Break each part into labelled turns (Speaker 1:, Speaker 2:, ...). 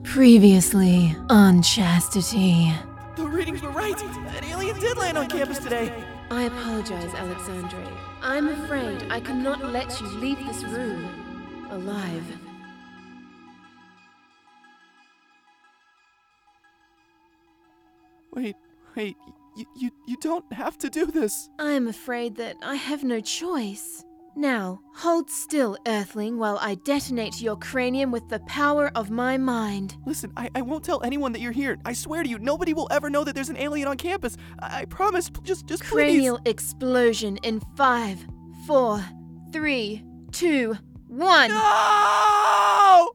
Speaker 1: Previously on Chastity.
Speaker 2: The readings were right! An alien did land on campus today!
Speaker 3: I apologize, Alexandre. I'm afraid I cannot let you leave this room alive.
Speaker 2: Wait, you don't have to do this.
Speaker 3: I'm afraid that I have no choice. Now, hold still, Earthling, while I detonate your cranium with the power of my mind.
Speaker 2: Listen, I won't tell anyone that you're here. I swear to you, nobody will ever know that there's an alien on campus. I promise, just please.
Speaker 3: Cranial explosion in 5, 4, 3, 2, 1.
Speaker 2: No!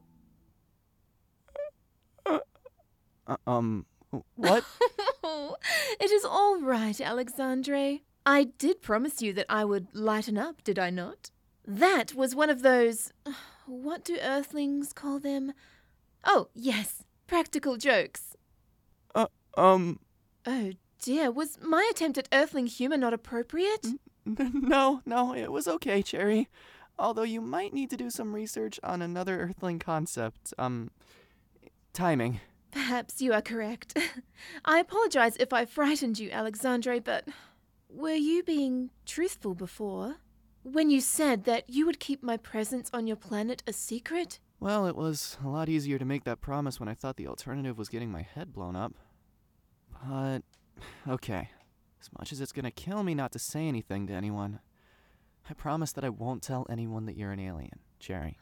Speaker 2: What?
Speaker 3: It is all right, Alexandre. I did promise you that I would lighten up, did I not? That was one of those... What do Earthlings call them? Oh, yes, practical jokes. Oh dear, was my attempt at Earthling humor not appropriate?
Speaker 2: No, it was okay, Cherry. Although you might need to do some research on another Earthling concept. Timing.
Speaker 3: Perhaps you are correct. I apologize if I frightened you, Alexandre, but... Were you being truthful before? When you said that you would keep my presence on your planet a secret?
Speaker 2: Well, it was a lot easier to make that promise when I thought the alternative was getting my head blown up. But, okay. As much as it's gonna kill me not to say anything to anyone, I promise that I won't tell anyone that you're an alien, Cherry.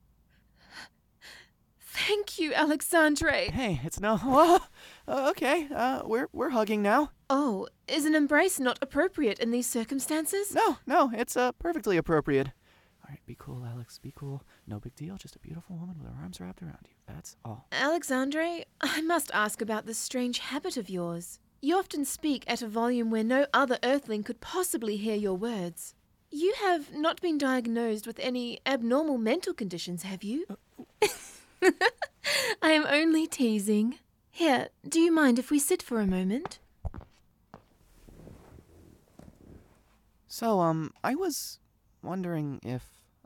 Speaker 3: Thank you, Alexandre.
Speaker 2: Hey, it's no... okay, we're hugging now.
Speaker 3: Oh, is an embrace not appropriate in these circumstances?
Speaker 2: No, it's perfectly appropriate. All right, be cool, Alex, be cool. No big deal, just a beautiful woman with her arms wrapped around you. That's all.
Speaker 3: Alexandre, I must ask about this strange habit of yours. You often speak at a volume where no other Earthling could possibly hear your words. You have not been diagnosed with any abnormal mental conditions, have you? I am only teasing. Here, do you mind if we sit for a moment?
Speaker 2: So, I was wondering if,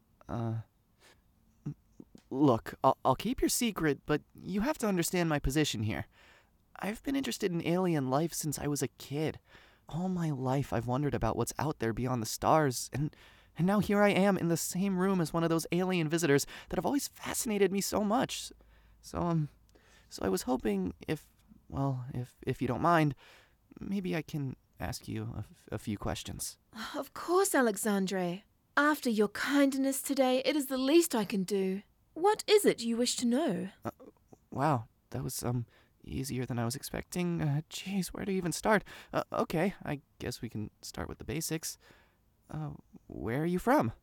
Speaker 2: Look, I'll keep your secret, but you have to understand my position here. I've been interested in alien life since I was a kid. All my life I've wondered about what's out there beyond the stars, and now here I am in the same room as one of those alien visitors that have always fascinated me so much. So I was hoping if you don't mind, maybe I can ask you a few questions.
Speaker 3: Of course, Alexandre. After your kindness today, it is the least I can do. What is it you wish to know?
Speaker 2: Wow, that was, easier than I was expecting. Jeez, where to even start? Okay, I guess we can start with the basics. Where are you from?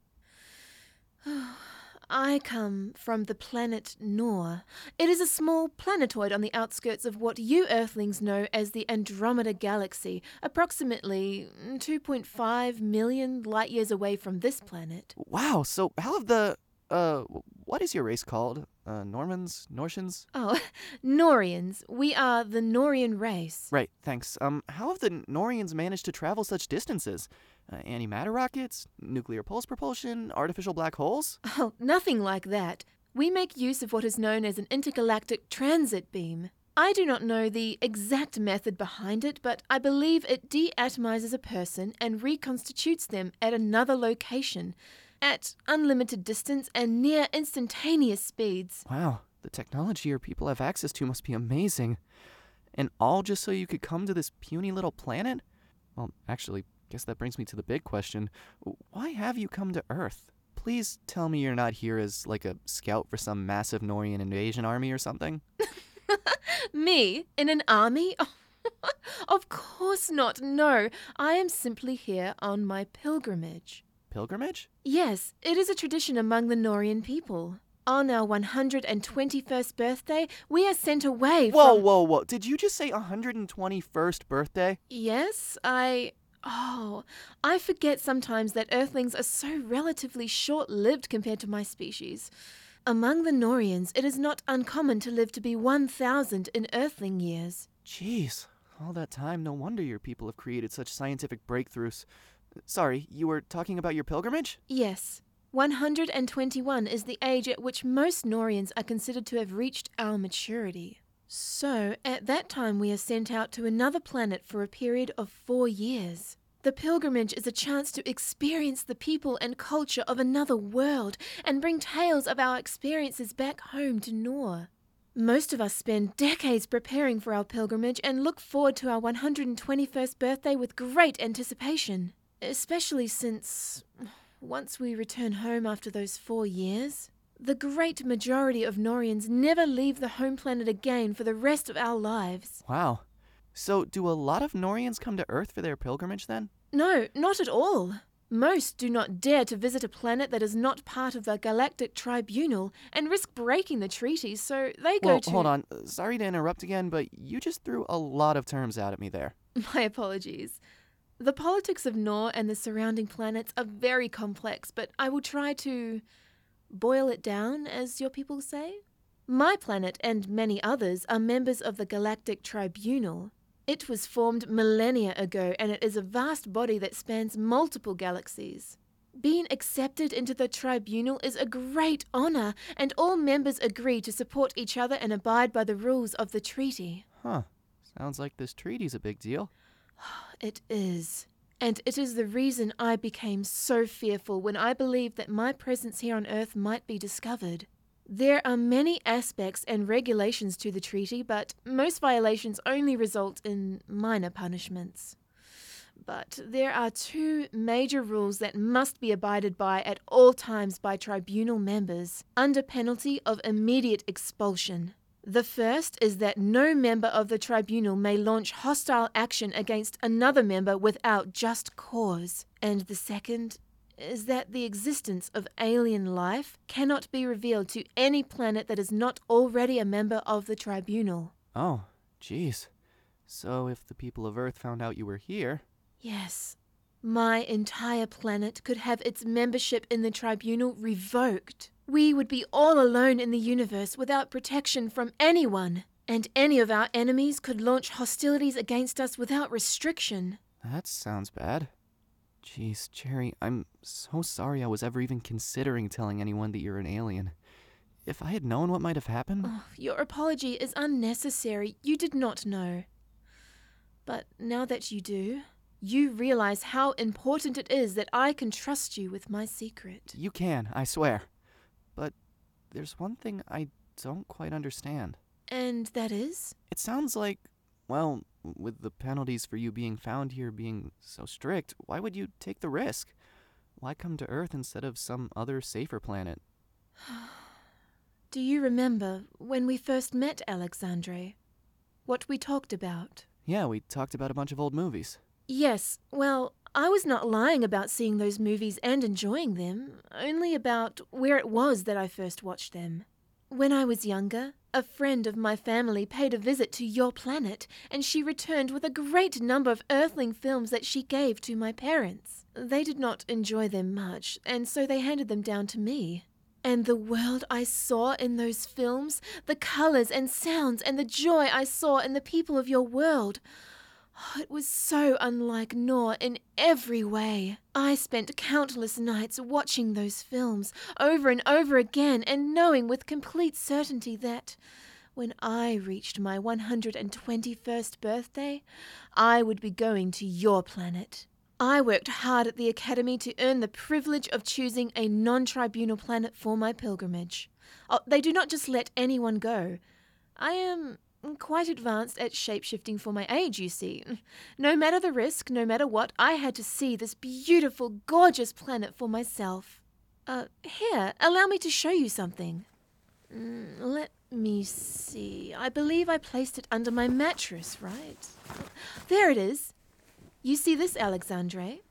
Speaker 3: I come from the planet Nor. It is a small planetoid on the outskirts of what you Earthlings know as the Andromeda Galaxy, approximately 2.5 million light years away from this planet.
Speaker 2: Wow, so how have the, what is your race called? Normans? Nortians?
Speaker 3: Oh, Norians. We are the Norian race.
Speaker 2: Right, thanks. How have the Norians managed to travel such distances? Antimatter rockets? Nuclear pulse propulsion? Artificial black holes?
Speaker 3: Oh, nothing like that. We make use of what is known as an intergalactic transit beam. I do not know the exact method behind it, but I believe it deatomizes a person and reconstitutes them at another location, at unlimited distance and near instantaneous speeds.
Speaker 2: Wow, the technology your people have access to must be amazing. And all just so you could come to this puny little planet? Well, actually, guess that brings me to the big question. Why have you come to Earth? Please tell me you're not here as, like, a scout for some massive Norian invasion army or something.
Speaker 3: Me? In an army? Of course not, no. I am simply here on my pilgrimage.
Speaker 2: Pilgrimage?
Speaker 3: Yes, it is a tradition among the Norian people. On our 121st birthday, we are sent away from...
Speaker 2: Whoa. Did you just say 121st birthday?
Speaker 3: Yes, I forget sometimes that Earthlings are so relatively short-lived compared to my species. Among the Norians, it is not uncommon to live to be 1,000 in Earthling years.
Speaker 2: Jeez, all that time, no wonder your people have created such scientific breakthroughs. Sorry, you were talking about your pilgrimage?
Speaker 3: Yes. 121 is the age at which most Norians are considered to have reached our maturity. So, at that time we are sent out to another planet for a period of 4 years. The pilgrimage is a chance to experience the people and culture of another world and bring tales of our experiences back home to Nor. Most of us spend decades preparing for our pilgrimage and look forward to our 121st birthday with great anticipation, especially since, once we return home after those 4 years, the great majority of Norians never leave the home planet again for the rest of our lives.
Speaker 2: Wow. So, do a lot of Norians come to Earth for their pilgrimage then?
Speaker 3: No, not at all. Most do not dare to visit a planet that is not part of the Galactic Tribunal and risk breaking the treaties, so they go to...
Speaker 2: Hold on. Sorry to interrupt again, but you just threw a lot of terms out at me there.
Speaker 3: My apologies. The politics of Nor and the surrounding planets are very complex, but I will try to boil it down, as your people say. My planet and many others are members of the Galactic Tribunal. It was formed millennia ago, and it is a vast body that spans multiple galaxies. Being accepted into the tribunal is a great honor, and all members agree to support each other and abide by the rules of the treaty.
Speaker 2: Huh. Sounds like this treaty's a big deal.
Speaker 3: It is. And it is the reason I became so fearful when I believed that my presence here on Earth might be discovered. There are many aspects and regulations to the treaty, but most violations only result in minor punishments. But there are 2 major rules that must be abided by at all times by tribunal members, under penalty of immediate expulsion. The first is that no member of the tribunal may launch hostile action against another member without just cause. And the second is that the existence of alien life cannot be revealed to any planet that is not already a member of the tribunal.
Speaker 2: Oh, geez. So if the people of Earth found out you were here...
Speaker 3: Yes. My entire planet could have its membership in the tribunal revoked. We would be all alone in the universe without protection from anyone, and any of our enemies could launch hostilities against us without restriction.
Speaker 2: That sounds bad. Jeez, Cherry, I'm so sorry I was ever even considering telling anyone that you're an alien. If I had known what might have happened...
Speaker 3: Oh, your apology is unnecessary. You did not know. But now that you do, you realize how important it is that I can trust you with my secret.
Speaker 2: You can, I swear. But there's one thing I don't quite understand.
Speaker 3: And that is?
Speaker 2: It sounds like, well, with the penalties for you being found here being so strict, why would you take the risk? Why come to Earth instead of some other safer planet?
Speaker 3: Do you remember when we first met, Alexandre? What we talked about?
Speaker 2: Yeah, we talked about a bunch of old movies.
Speaker 3: Yes, well, I was not lying about seeing those movies and enjoying them, only about where it was that I first watched them. When I was younger, a friend of my family paid a visit to your planet, and she returned with a great number of Earthling films that she gave to my parents. They did not enjoy them much, and so they handed them down to me. And the world I saw in those films, the colors and sounds and the joy I saw in the people of your world... Oh, it was so unlike Nor in every way. I spent countless nights watching those films over and over again and knowing with complete certainty that when I reached my 121st birthday, I would be going to your planet. I worked hard at the Academy to earn the privilege of choosing a non-tribunal planet for my pilgrimage. Oh, they do not just let anyone go. I am quite advanced at shape-shifting for my age, you see. No matter the risk, no matter what, I had to see this beautiful, gorgeous planet for myself. Here, allow me to show you something. Let me see. I believe I placed it under my mattress, right? There it is. You see this, Alexandre?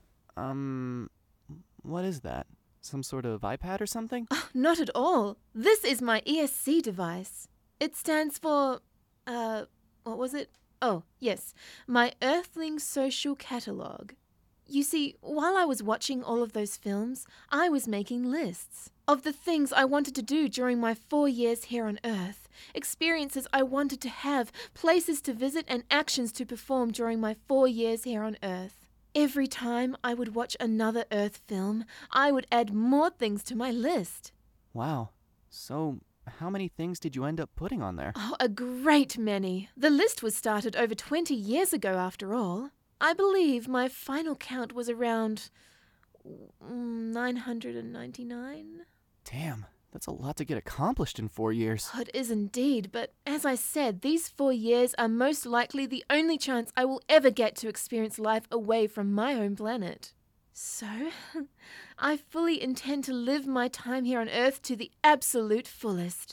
Speaker 2: What is that? Some sort of iPad or something?
Speaker 3: Oh, not at all. This is my ESC device. It stands for... what was it? Oh, yes, my Earthling Social Catalogue. You see, while I was watching all of those films, I was making lists of the things I wanted to do during my 4 years here on Earth, experiences I wanted to have, places to visit, and actions to perform during my 4 years here on Earth. Every time I would watch another Earth film, I would add more things to my list.
Speaker 2: Wow. So, how many things did you end up putting on there?
Speaker 3: Oh, a great many. The list was started over 20 years ago, after all. I believe my final count was around 999.
Speaker 2: Damn, that's a lot to get accomplished in 4 years.
Speaker 3: Oh, it is indeed, but as I said, these 4 years are most likely the only chance I will ever get to experience life away from my home planet. So, I fully intend to live my time here on Earth to the absolute fullest.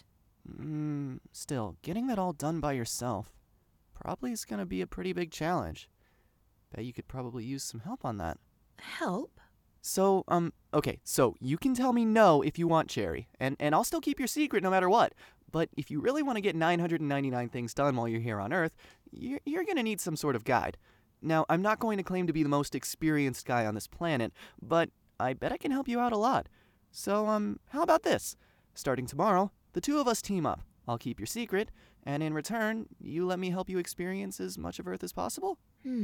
Speaker 2: Still, getting that all done by yourself probably is gonna be a pretty big challenge. Bet you could probably use some help on that.
Speaker 3: Help?
Speaker 2: So, okay, so you can tell me no if you want, Cherry, and I'll still keep your secret no matter what. But if you really want to get 999 things done while you're here on Earth, you're gonna need some sort of guide. Now, I'm not going to claim to be the most experienced guy on this planet, but I bet I can help you out a lot. So, how about this? Starting tomorrow, the two of us team up. I'll keep your secret, and in return, you let me help you experience as much of Earth as possible?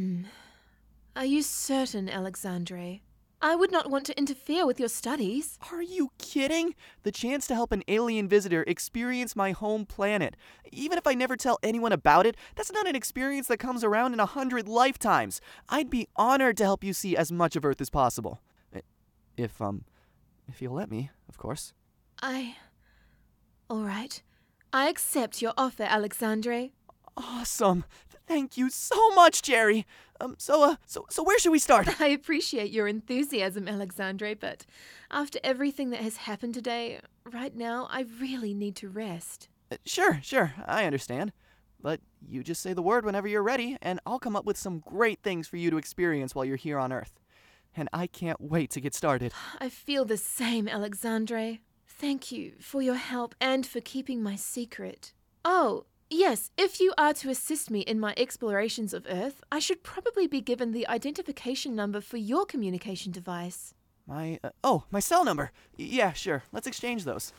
Speaker 3: Are you certain, Alexandre? I would not want to interfere with your studies.
Speaker 2: Are you kidding? The chance to help an alien visitor experience my home planet. Even if I never tell anyone about it, that's not an experience that comes around in 100 lifetimes. I'd be honored to help you see as much of Earth as possible. If you'll let me, of course.
Speaker 3: All right. I accept your offer, Alexandre.
Speaker 2: Awesome. Thank you so much, Jerry. So where should we start?
Speaker 3: I appreciate your enthusiasm, Alexandre, but after everything that has happened today, right now, I really need to rest.
Speaker 2: Sure, I understand. But you just say the word whenever you're ready, and I'll come up with some great things for you to experience while you're here on Earth. And I can't wait to get started.
Speaker 3: I feel the same, Alexandre. Thank you for your help and for keeping my secret. Oh, yes, if you are to assist me in my explorations of Earth, I should probably be given the identification number for your communication device.
Speaker 2: My cell number. Yeah, sure. Let's exchange those.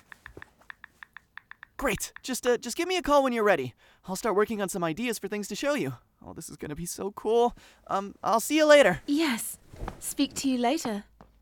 Speaker 2: Great. Just give me a call when you're ready. I'll start working on some ideas for things to show you. Oh, this is gonna be so cool. I'll see you later.
Speaker 3: Yes. Speak to you later.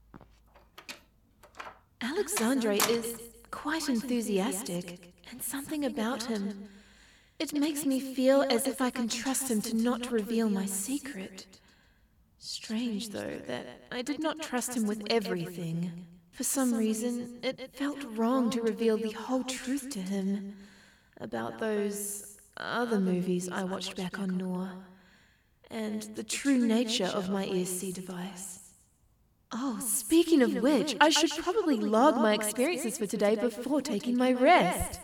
Speaker 3: Alexandre is quite enthusiastic, and something about him. It makes me feel as if I can trust him to not reveal my secret. Strange, though, that I did not trust him with everything. For some reason, it felt wrong to reveal the whole truth to him about those other movies I watched back on Noor, and the true nature of my ESC device. Oh, speaking of which, I should probably log my experiences for today before taking my rest.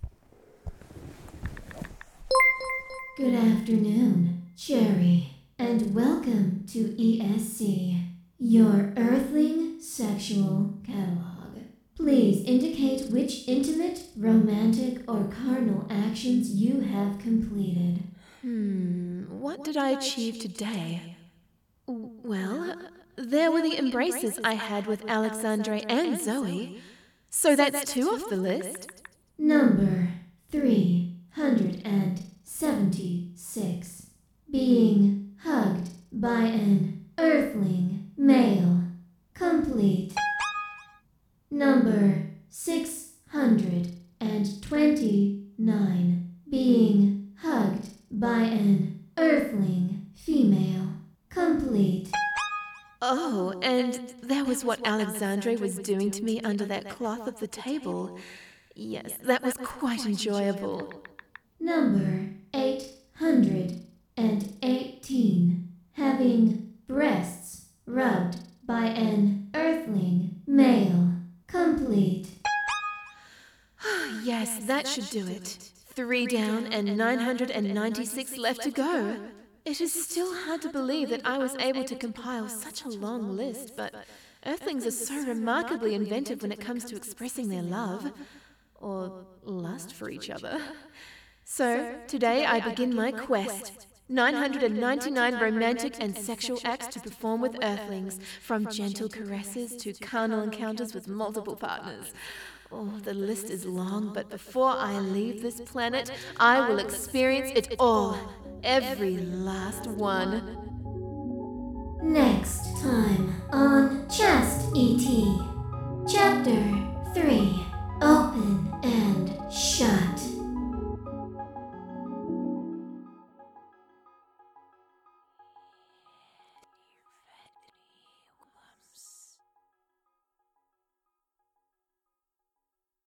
Speaker 4: Good afternoon, Cherry, and welcome to ESC, your Earthling Sexual Catalog. Please indicate which intimate, romantic, or carnal actions you have completed.
Speaker 3: What did I achieve today? Well, there were the embraces I had with Alexandre and Zoe. So that's 2 off the list.
Speaker 4: Number 376. Being hugged by an Earthling male. Complete. Number 629. Being hugged by an Earthling female. Complete.
Speaker 3: Oh, and there was what Alexandre was doing to me under that cloth of the table. Yes, that was quite enjoyable.
Speaker 4: Number 818. Having breasts rubbed by an Earthling male. Complete.
Speaker 3: Yes, that should do it. 3 down and 996 left to go. It is still hard to believe that I was able to compile such a long list, but Earthlings are so remarkably inventive when it comes to expressing their love, or lust for each other. So, today I begin my quest. 999 romantic and sexual acts to perform with Earthlings, from gentle caresses to carnal encounters with multiple partners. Oh, the list is long, but before I leave this planet, I will experience it all. Every last one.
Speaker 4: Next time on Chast ET. Chapter